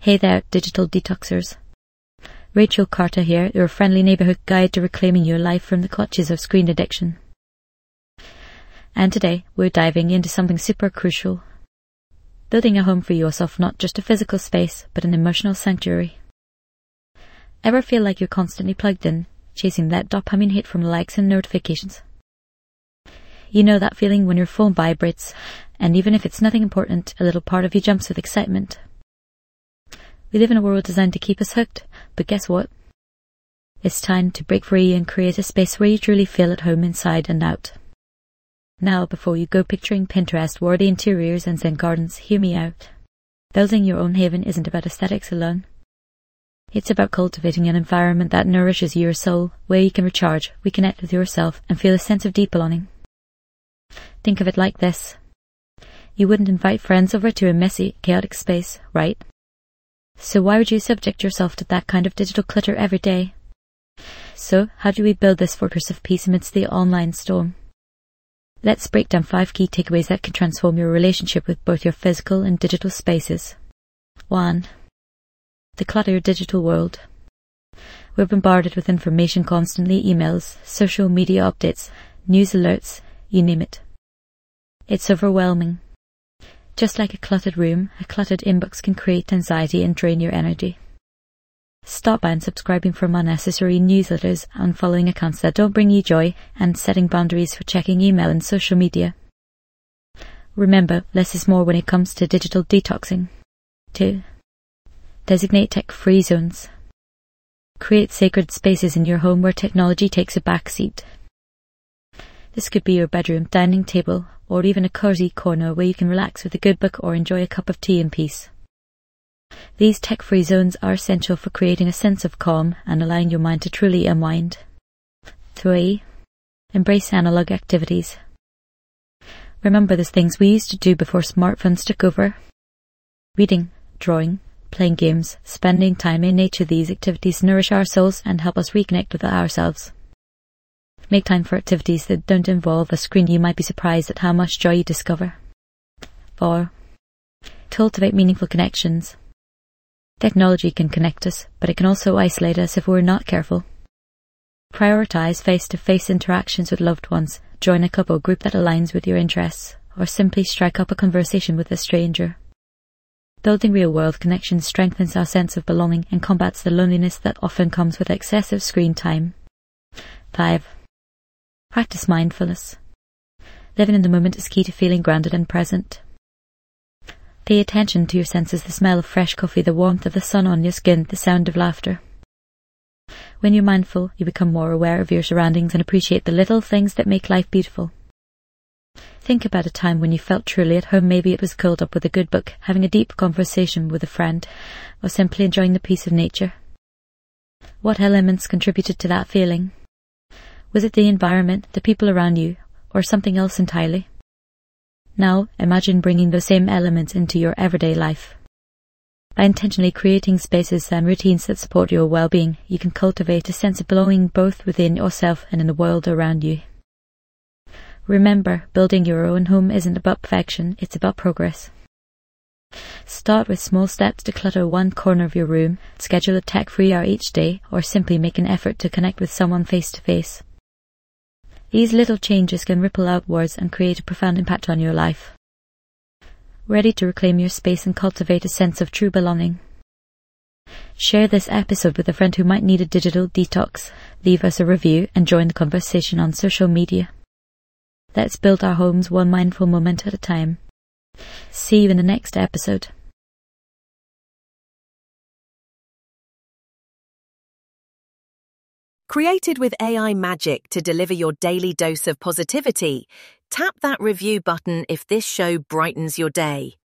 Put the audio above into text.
Hey there, digital detoxers. Rachel Carter here, your friendly neighbourhood guide to reclaiming your life from the clutches of screen addiction. And today, we're diving into something super crucial. Building a home for yourself, not just a physical space, but an emotional sanctuary. Ever feel like you're constantly plugged in, chasing that dopamine hit from likes and notifications? You know that feeling when your phone vibrates, and even if it's nothing important, a little part of you jumps with excitement. We live in a world designed to keep us hooked, but guess what? It's time to break free and create a space where you truly feel at home inside and out. Now, before you go picturing Pinterest-worthy interiors and Zen gardens, hear me out. Building your own haven isn't about aesthetics alone. It's about cultivating an environment that nourishes your soul, where you can recharge, reconnect with yourself, and feel a sense of deep belonging. Think of it like this. You wouldn't invite friends over to a messy, chaotic space, right? So why would you subject yourself to that kind of digital clutter every day? So, how do we build this fortress of peace amidst the online storm? Let's break down 5 key takeaways that can transform your relationship with both your physical and digital spaces. 1. Declutter your digital world. We're bombarded with information constantly, emails, social media updates, news alerts, you name it. It's overwhelming. Just like a cluttered room, a cluttered inbox can create anxiety and drain your energy. Stop unsubscribing from unnecessary newsletters, unfollowing accounts that don't bring you joy, and setting boundaries for checking email and social media. Remember, less is more when it comes to digital detoxing. 2. Designate tech-free zones. Create sacred spaces in your home where technology takes a back seat. This could be your bedroom, dining table, or even a cozy corner where you can relax with a good book or enjoy a cup of tea in peace. These tech-free zones are essential for creating a sense of calm and allowing your mind to truly unwind. 3. Embrace analog activities. Remember the things we used to do before smartphones took over? Reading, drawing, playing games, spending time in nature. These activities nourish our souls and help us reconnect with ourselves. Make time for activities that don't involve a screen. You might be surprised at how much joy you discover. 4. Cultivate meaningful connections. Technology can connect us, but it can also isolate us if we're not careful. Prioritize face-to-face interactions with loved ones, join a couple group that aligns with your interests, or simply strike up a conversation with a stranger. Building real-world connections strengthens our sense of belonging and combats the loneliness that often comes with excessive screen time. 5. Practice mindfulness. Living in the moment is key to feeling grounded and present. Pay attention to your senses, the smell of fresh coffee, the warmth of the sun on your skin, the sound of laughter. When you're mindful, you become more aware of your surroundings and appreciate the little things that make life beautiful. Think about a time when you felt truly at home. Maybe it was curled up with a good book, having a deep conversation with a friend, or simply enjoying the peace of nature. What elements contributed to that feeling? Was it the environment, the people around you, or something else entirely? Now, imagine bringing those same elements into your everyday life. By intentionally creating spaces and routines that support your well-being, you can cultivate a sense of belonging both within yourself and in the world around you. Remember, building your own home isn't about perfection, it's about progress. Start with small steps to clutter one corner of your room, schedule a tech-free hour each day, or simply make an effort to connect with someone face-to-face. These little changes can ripple outwards and create a profound impact on your life. Ready to reclaim your space and cultivate a sense of true belonging? Share this episode with a friend who might need a digital detox. Leave us a review and join the conversation on social media. Let's build our homes one mindful moment at a time. See you in the next episode. Created with AI magic to deliver your daily dose of positivity, tap that review button if this show brightens your day.